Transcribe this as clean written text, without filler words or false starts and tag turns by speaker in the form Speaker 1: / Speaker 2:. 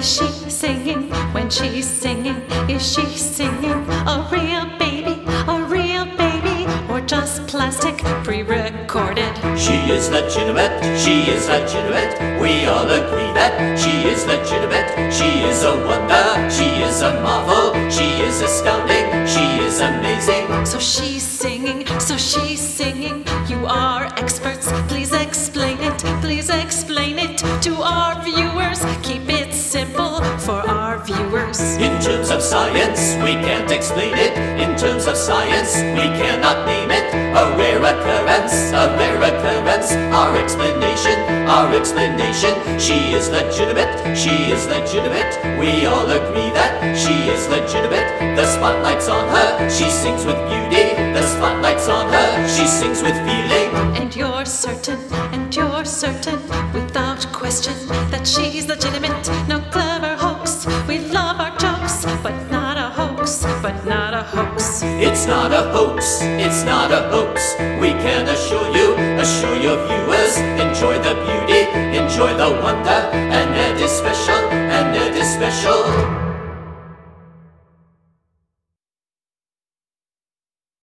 Speaker 1: Is she singing when she's singing? Is she singing a real baby? A real baby? Or just plastic pre-recorded?
Speaker 2: She is legitimate, she is legitimate. We all agree that she is legitimate. She is a wonder, she is a marvel. She is astounding, she is amazing.
Speaker 1: So she's singing, so she's singing. You are experts, please explain it. Please explain it to our viewers. Keep it simple for our viewers.
Speaker 2: In terms of science, we can't explain it. In terms of science, we cannot name it. A rare occurrence, a rare occurrence. Our explanation. She is legitimate, she is legitimate. We all agree that she is legitimate. The spotlight's on her, she sings with beauty. The spotlight's on her, she sings with feeling.
Speaker 1: And you're certain, without question, that she's legitimate. No clever hoax. We love our jokes, but not a hoax, but not a hoax.
Speaker 2: It's not a hoax, it's not a hoax. We can assure your viewers, enjoy the beauty, enjoy the wonder.